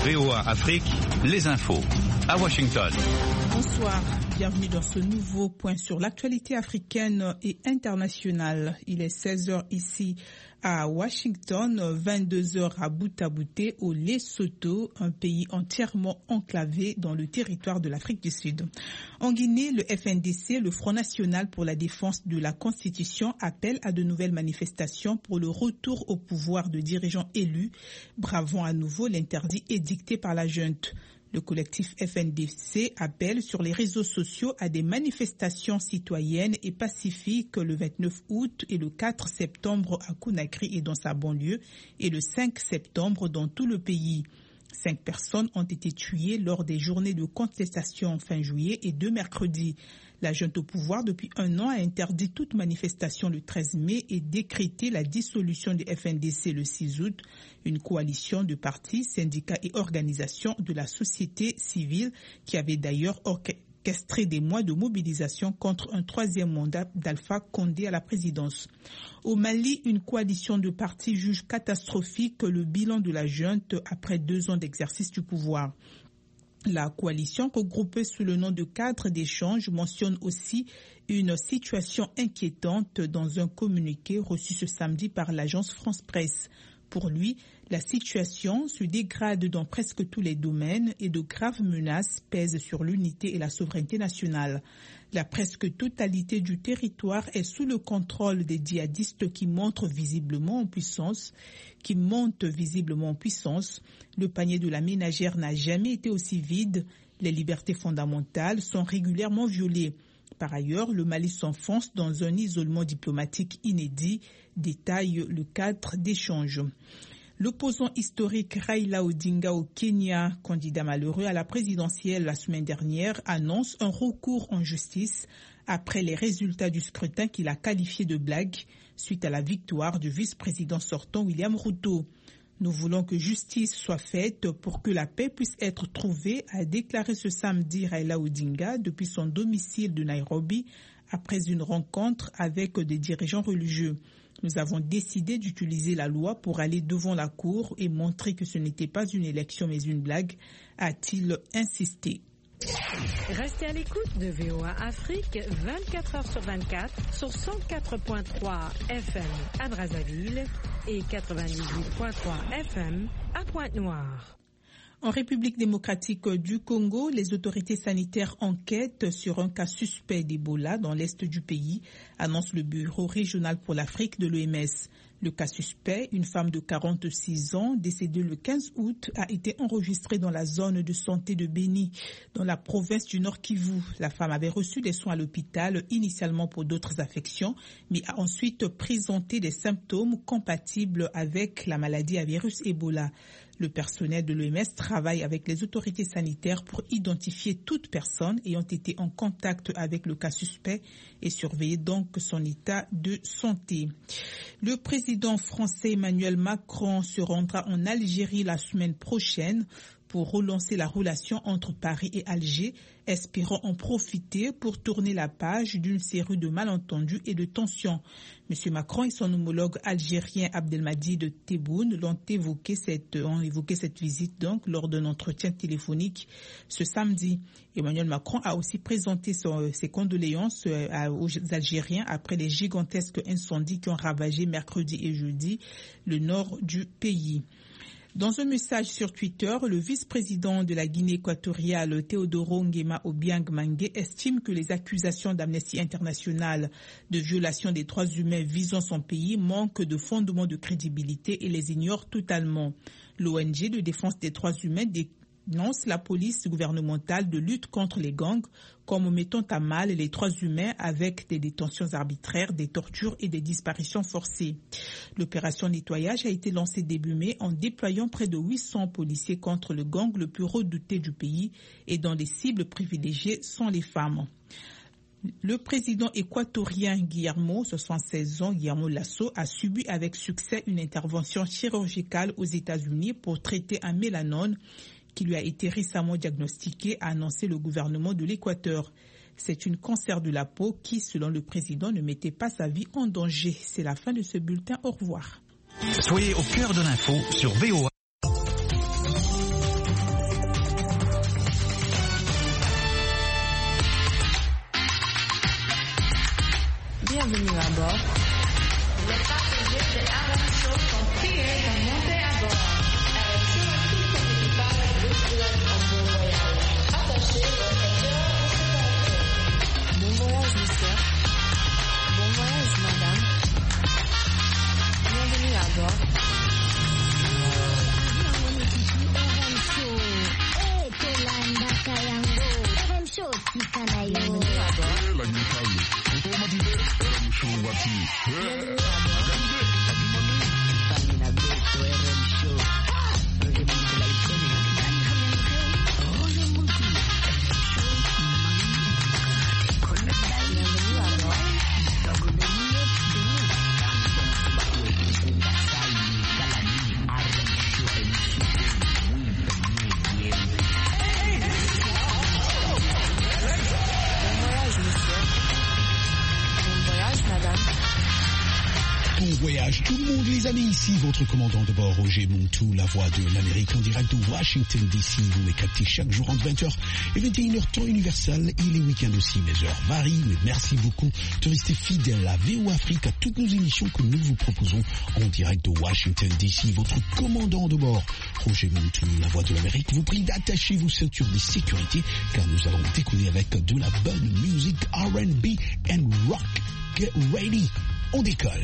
VOA Afrique, les infos. À Washington. Bonsoir, bienvenue dans ce nouveau point sur l'actualité africaine et internationale. Il est 16h ici à Washington, 22h à Bouta-Bouté au Lesotho, un pays entièrement enclavé dans le territoire de l'Afrique du Sud. En Guinée, le FNDC, le Front National pour la défense de la Constitution, appelle à de nouvelles manifestations pour le retour au pouvoir de dirigeants élus, bravant à nouveau l'interdit édicté par la junte. Le collectif FNDC appelle sur les réseaux sociaux à des manifestations citoyennes et pacifiques le 29 août et le 4 septembre à Conakry et dans sa banlieue et le 5 septembre dans tout le pays. 5 personnes ont été tuées lors des journées de contestation fin juillet et 2 mercredis. La junte au pouvoir depuis un an a interdit toute manifestation le 13 mai et décrété la dissolution du FNDC le 6 août, une coalition de partis, syndicats et organisations de la société civile qui avait d'ailleurs orchestré des mois de mobilisation contre un 3e mandat d'Alpha Condé à la présidence. Au Mali, une coalition de partis juge catastrophique le bilan de la junte après 2 ans d'exercice du pouvoir. La coalition, regroupée sous le nom de cadre d'échange, mentionne aussi une situation inquiétante dans un communiqué reçu ce samedi par l'agence France Presse. Pour lui, la situation se dégrade dans presque tous les domaines et de graves menaces pèsent sur l'unité et la souveraineté nationale. La presque totalité du territoire est sous le contrôle des djihadistes qui montent visiblement en puissance. Le panier de la ménagère n'a jamais été aussi vide. Les libertés fondamentales sont régulièrement violées. Par ailleurs, le Mali s'enfonce dans un isolement diplomatique inédit, détaille le cadre d'échange. L'opposant historique Raila Odinga au Kenya, candidat malheureux à la présidentielle la semaine dernière, annonce un recours en justice après les résultats du scrutin qu'il a qualifié de blague suite à la victoire du vice-président sortant William Ruto. Nous voulons que justice soit faite pour que la paix puisse être trouvée, a déclaré ce samedi Raila Odinga depuis son domicile de Nairobi après une rencontre avec des dirigeants religieux. Nous avons décidé d'utiliser la loi pour aller devant la cour et montrer que ce n'était pas une élection mais une blague, a-t-il insisté. Restez à l'écoute de VOA Afrique 24h sur 24 sur 104.3 FM à Brazzaville et 98.3 FM à Pointe-Noire. En République démocratique du Congo, les autorités sanitaires enquêtent sur un cas suspect d'Ebola dans l'est du pays, annonce le Bureau régional pour l'Afrique de l'OMS. Le cas suspect, une femme de 46 ans décédée le 15 août, a été enregistrée dans la zone de santé de Beni, dans la province du Nord Kivu. La femme avait reçu des soins à l'hôpital, initialement pour d'autres affections, mais a ensuite présenté des symptômes compatibles avec la maladie à virus Ebola. Le personnel de l'OMS travaille avec les autorités sanitaires pour identifier toute personne ayant été en contact avec le cas suspect et surveiller donc son état de santé. Le président français Emmanuel Macron se rendra en Algérie la semaine prochaine pour relancer la relation entre Paris et Alger, espérant en profiter pour tourner la page d'une série de malentendus et de tensions. M. Macron et son homologue algérien Abdelmadjid Tebboune ont évoqué cette visite donc lors d'un entretien téléphonique ce samedi. Emmanuel Macron a aussi présenté ses condoléances aux Algériens après les gigantesques incendies qui ont ravagé mercredi et jeudi le nord du pays. Dans un message sur Twitter, le vice-président de la Guinée équatoriale, Teodoro Nguema Obiang Mangue, estime que les accusations d'Amnesty International de violation des droits humains visant son pays manquent de fondement de crédibilité et les ignore totalement. L'ONG de défense des droits humains dénonce la police gouvernementale de lutte contre les gangs comme mettant à mal les droits humains avec des détentions arbitraires, des tortures et des disparitions forcées. L'opération nettoyage a été lancée début mai en déployant près de 800 policiers contre le gang le plus redouté du pays et dont les cibles privilégiées sont les femmes. Le président équatorien Guillermo, 76 ans, Guillermo Lasso, a subi avec succès une intervention chirurgicale aux États-Unis pour traiter un mélanome qui lui a été récemment diagnostiqué, a annoncé le gouvernement de l'Équateur. C'est un cancer de la peau qui, selon le président, ne mettait pas sa vie en danger. C'est la fin de ce bulletin. Au revoir. Soyez au cœur de l'info sur VOA. Bienvenue à bord. Les passagers de RM Show sont priés de monter à bord. RM Show a tout son équipage de souhaite un bon voyage. Attachez vos ceintures de sécurité. Bon voyage, monsieur. Bon voyage, madame. Bienvenue à bord. Voyage, tout le monde, les amis, ici votre commandant de bord, Roger Montou, la voix de l'Amérique en direct de Washington DC. Vous les captez chaque jour entre 20h et 21h temps universel et les week-ends aussi. Mes heures varient, mais merci beaucoup de rester fidèle à VOA Afrique, à toutes nos émissions que nous vous proposons en direct de Washington DC. Votre commandant de bord, Roger Montou, la voix de l'Amérique, vous prie d'attacher vos ceintures de sécurité car nous allons décoller avec de la bonne musique R&B and rock. Get ready, on décolle.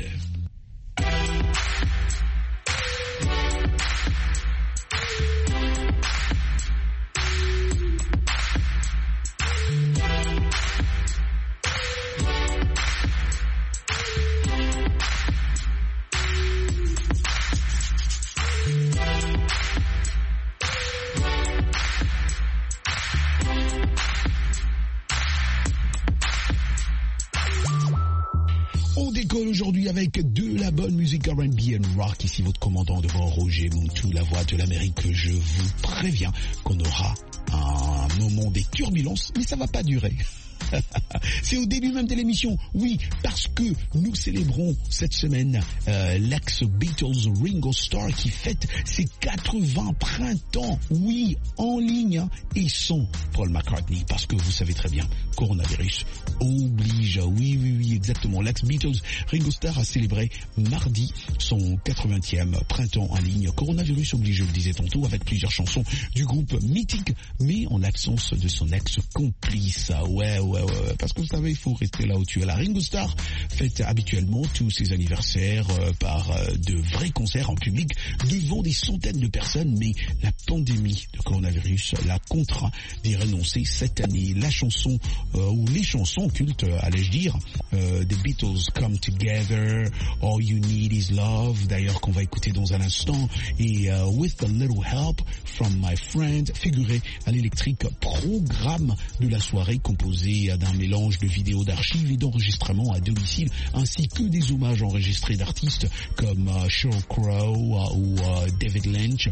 On décolle aujourd'hui avec de la bonne musique R&B and rock. Ici votre commandant de bord, Roger Montou, la voix de l'Amérique. Je vous préviens qu'on aura un moment des turbulences, mais ça va pas durer. C'est au début même de l'émission, oui, parce que nous célébrons cette semaine l'ex-Beatles Ringo Starr qui fête ses 80 printemps, oui, en ligne, et sans Paul McCartney, parce que vous savez très bien, coronavirus oblige, oui, exactement, l'ex-Beatles Ringo Starr a célébré mardi son 80e printemps en ligne, coronavirus oblige, je le disais tantôt, avec plusieurs chansons du groupe mythique, mais en l'absence de son ex-complice, ouais, parce que vous savez, il faut rester là où tu es. La Ringo Starr fête habituellement tous ses anniversaires par de vrais concerts en public devant des centaines de personnes, mais la pandémie de coronavirus l'a contraint d'y renoncer cette année. La chanson, ou les chansons cultes, allais-je dire, des Beatles, Come Together, All You Need Is Love, d'ailleurs qu'on va écouter dans un instant, et With a Little Help from My Friend, figuraient à l'électrique programme de la soirée composé d'un mélange de vidéos d'archives et d'enregistrements à domicile, ainsi que des hommages enregistrés d'artistes comme Sheryl Crow ou David Lynch.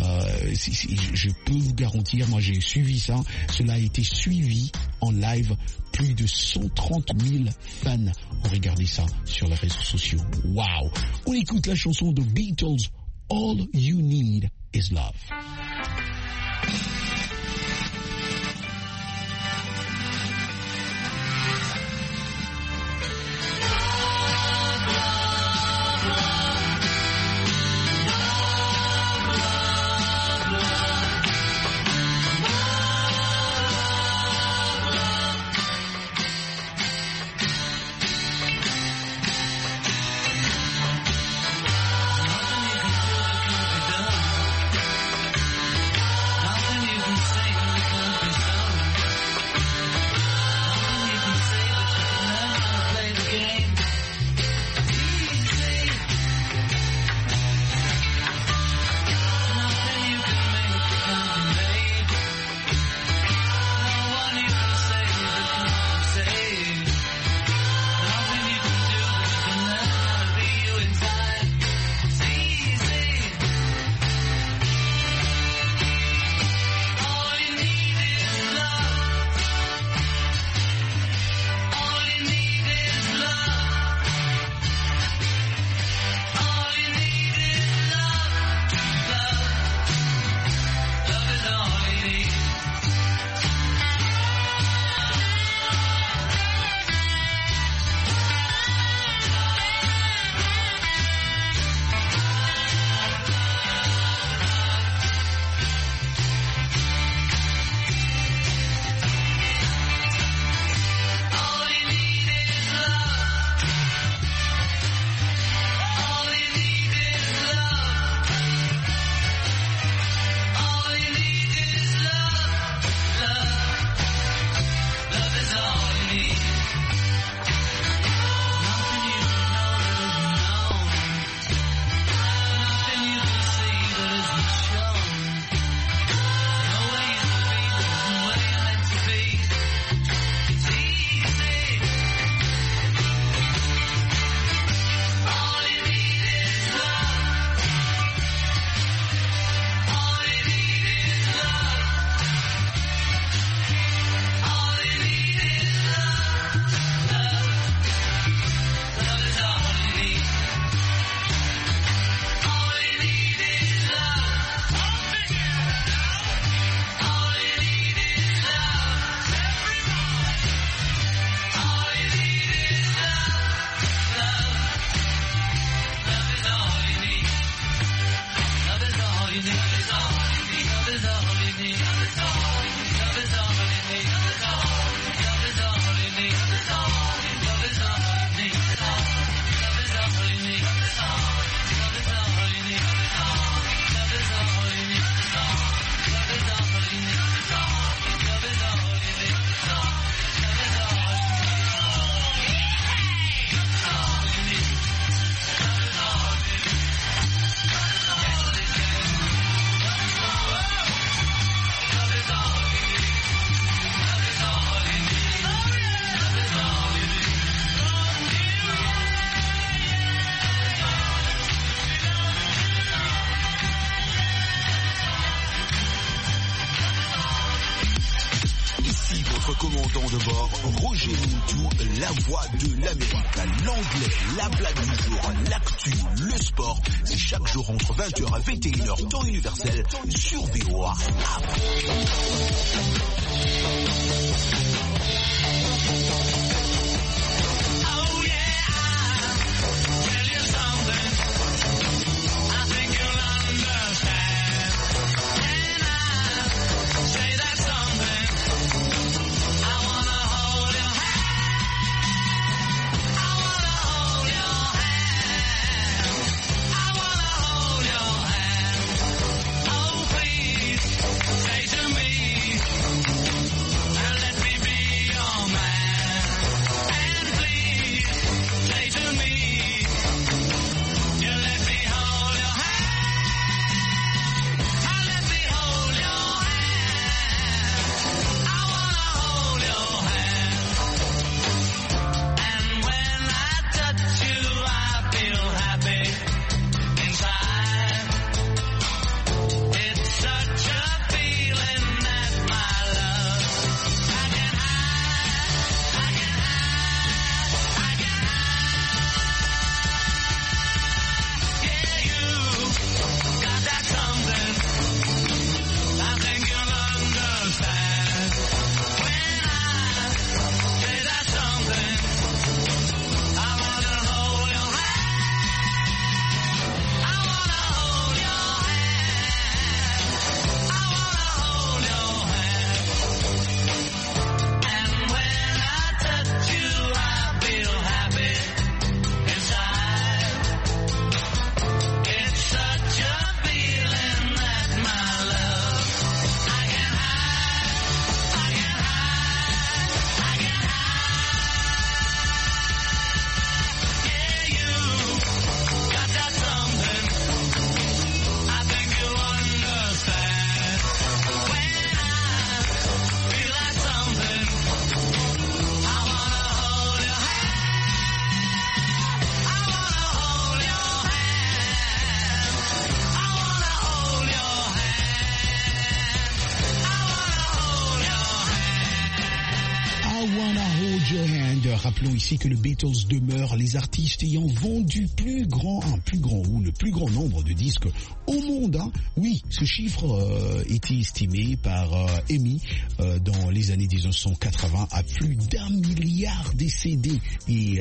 Je peux vous garantir, moi j'ai suivi ça, cela a été suivi en live, plus de 130 000 fans ont regardé ça sur les réseaux sociaux. Waouh! On écoute la chanson de Beatles, All You Need Is Love. d'abord, Roger Moutou, la voix de l'Amérique, l'anglais, la blague du jour, l'actu, le sport. C'est chaque jour entre 20h et 21h, temps universel, sur VOA Afrique. Rappelons ici que le Beatles demeure les artistes ayant vendu le plus grand nombre de disques au monde. Hein. Oui, ce chiffre était estimé par EMI dans les années 1980 à plus d'1 milliard de CD et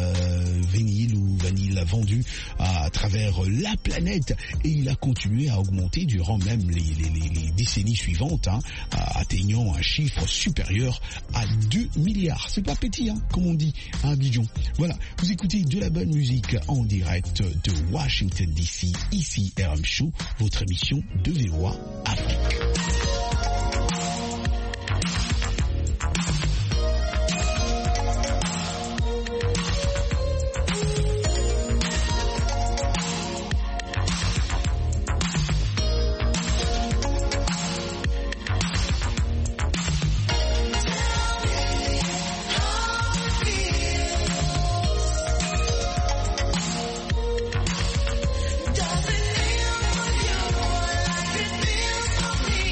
vinyle vendus à travers la planète, et il a continué à augmenter durant même les décennies suivantes, hein, atteignant un chiffre supérieur à 2 milliards. C'est pas petit, hein, comme on dit à Abidjan. Voilà, vous écoutez de la bonne musique en direct de Washington DC, ici RM Show, votre émission de VOA Afrique. Does it feel for you like it feels for me?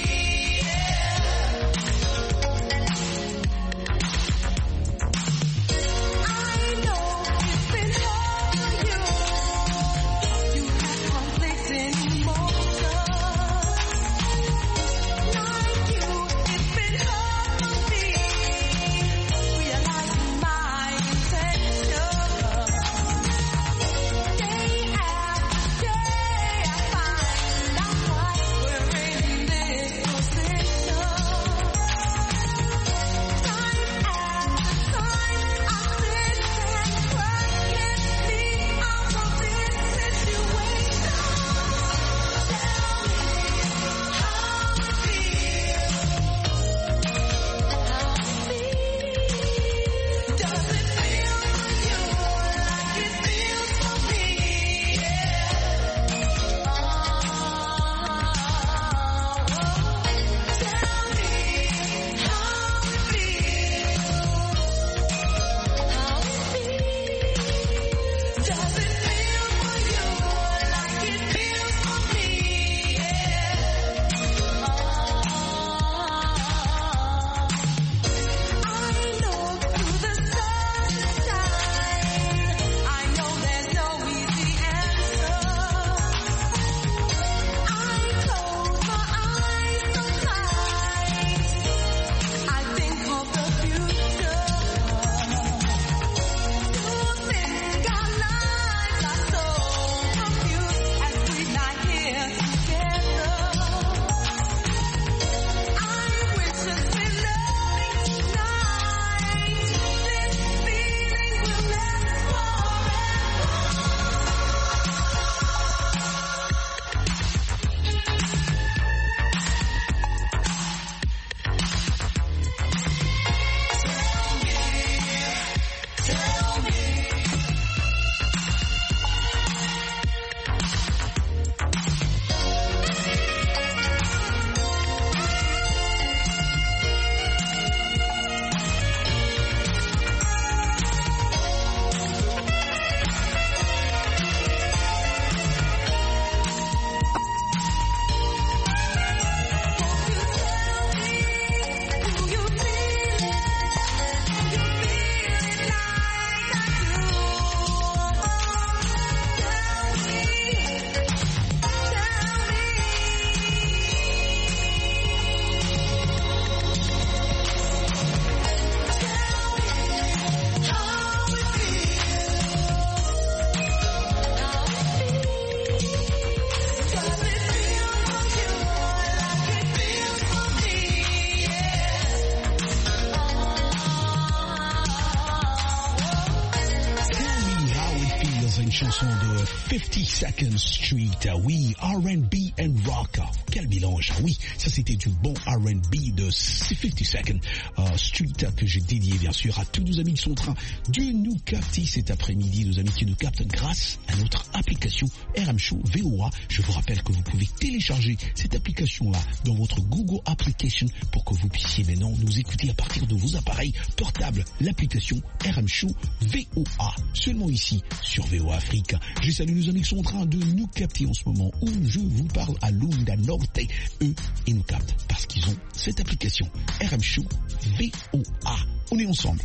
une chanson de 52nd Street. Oui, R&B and rock. Quel mélange. Oui, ça c'était du bon R&B de 52nd Street que j'ai dédié bien sûr à tous nos amis qui sont en train de nous capter cet après-midi, nos amis qui nous captent grâce à notre application RM Show VOA. Je vous rappelle que vous pouvez télécharger cette application-là dans votre Google Application pour que vous puissiez maintenant nous écouter à partir de vos appareils portables. L'application RM Show VOA, seulement ici sur VOA Afrique. Je salue nos amis qui sont en train de nous capter en ce moment où je vous parle à Lunda Norte. Eux, ils nous captent parce qu'ils ont cette application RM Show VOA. On est ensemble.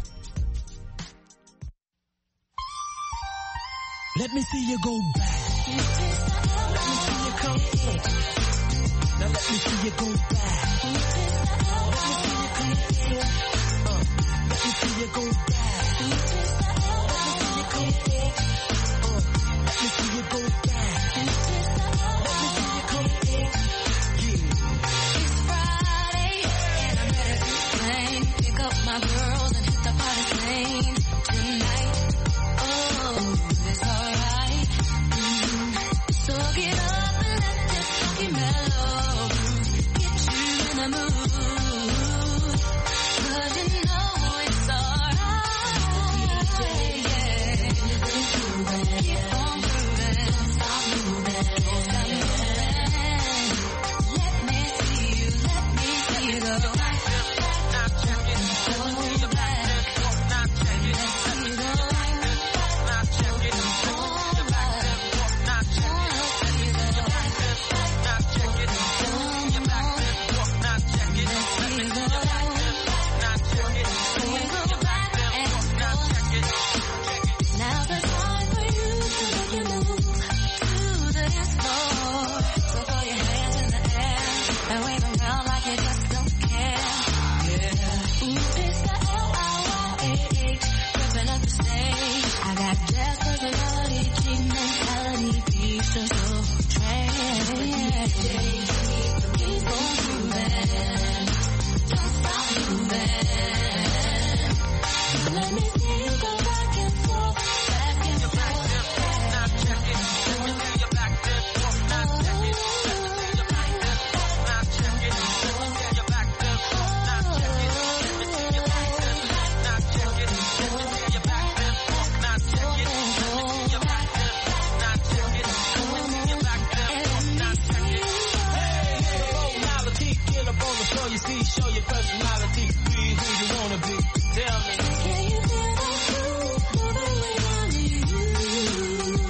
Let me see you go back. Let me see you come forward. Now let me see you go back. Let me see you come forward. Let me see you go back. Let me see you come forward. Let me see you go back. Let me see you come forward. Yeah. It's Friday and I'm ready to plane. Pick up my girls and hit the party scene tonight. Oh, it's alright. So get up and let this funky mellow get you in the mood. 'Cause you know it's alright. Yeah. Keep on grooving. Don't stop moving. Don't stop moving. Let me see you go. Go back. Now's the time for you to make your move to the dance floor. So throw your hands in the air and wave them around like you just don't care. Yeah. Ooh, it's the L-I-Y-A-H, ripping up the stage. I got jazz personality, G mentality, peace just so trash. Keep on moving, don't stop moving. Let me see you go back and forth, back and forth. You see, show your personality, be who you wanna be. Tell me. Can you feel that groove moving around you?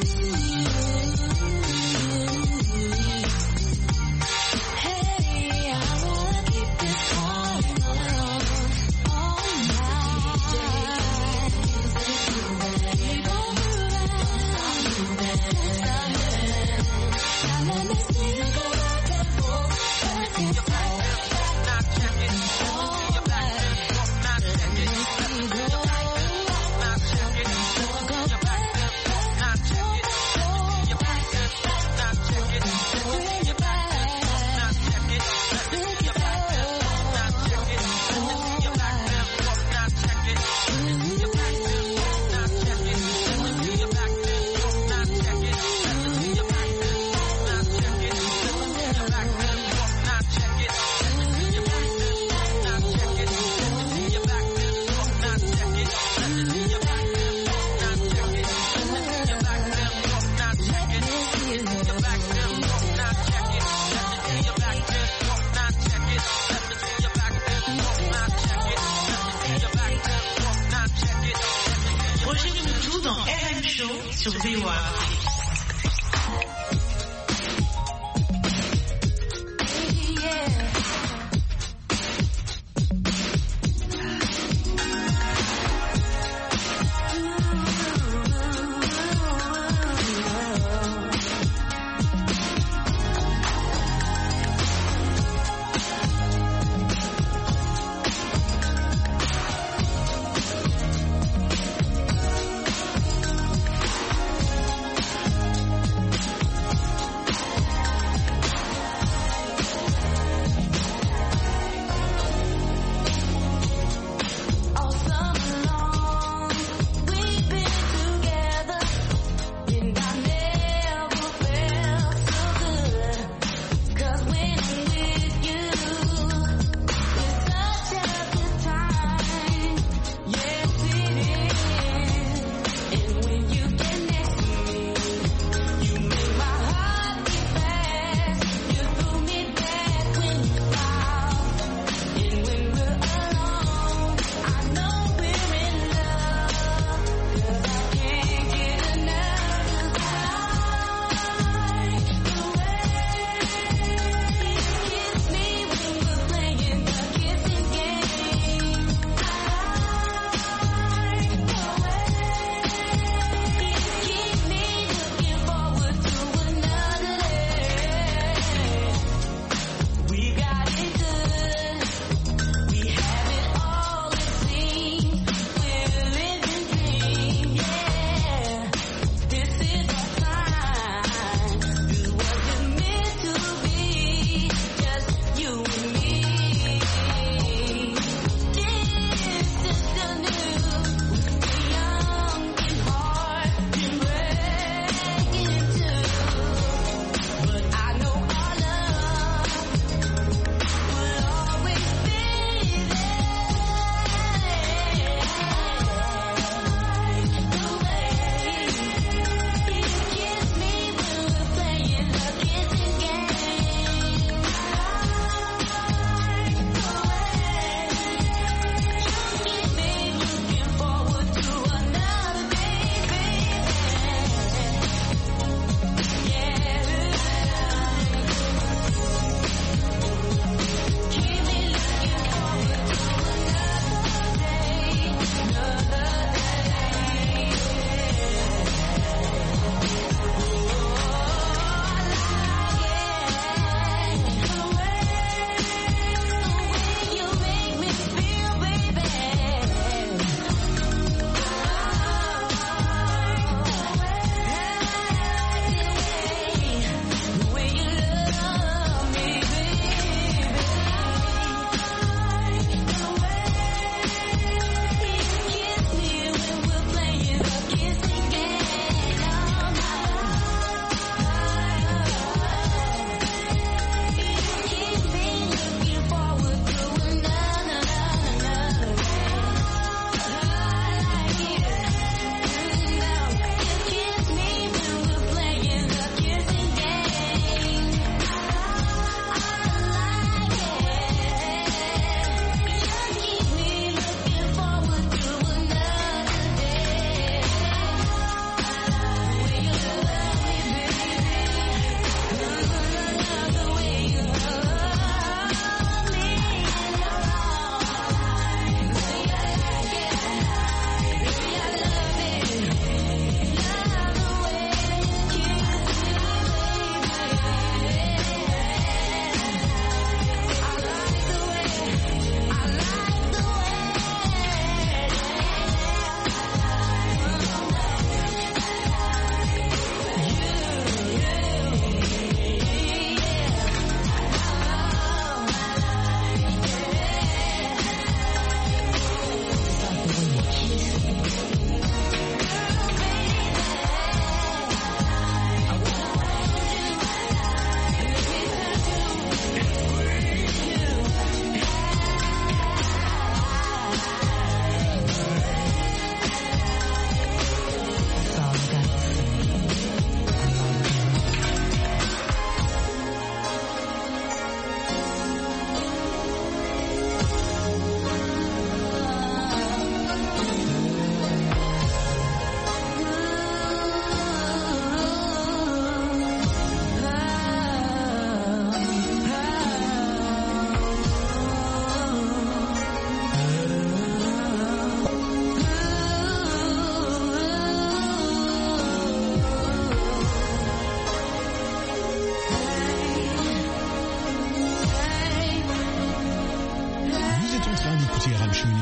Hey, I wanna keep this party going all night. Keep on moving, stop moving. Now let me see you go back and forth, back and forth. Rejoignez-nous tout dans RM Show sur VOA.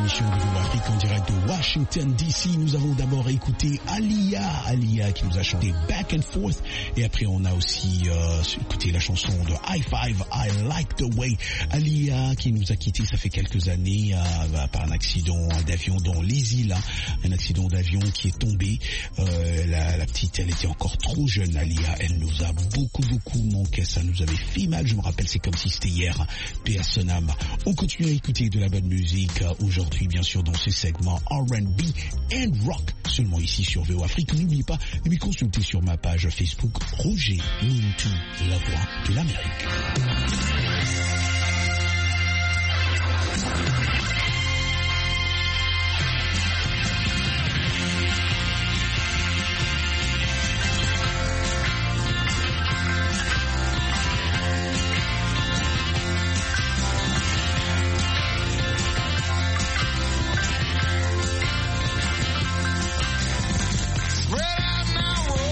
l'émission de VOA Afrique en direct de Washington DC. Nous avons d'abord écouté Alia qui nous a chanté Back and Forth, et après on a aussi écouté la chanson de High Five, I Like the Way. Alia qui nous a quittés ça fait quelques années par un accident d'avion dans les îles, un accident d'avion qui est tombé. La petite, elle était encore trop jeune, Alia, elle nous a beaucoup manqué, ça nous avait fait mal, je me rappelle, c'est comme si c'était hier. Paix à son âme. On continue à écouter de la bonne musique aujourd'hui, bien sûr, dans ce segment R&B and Rock, seulement ici sur VOA Afrique. N'oubliez pas de me consulter sur ma page Facebook Roger Muntu, la voix de l'Amérique.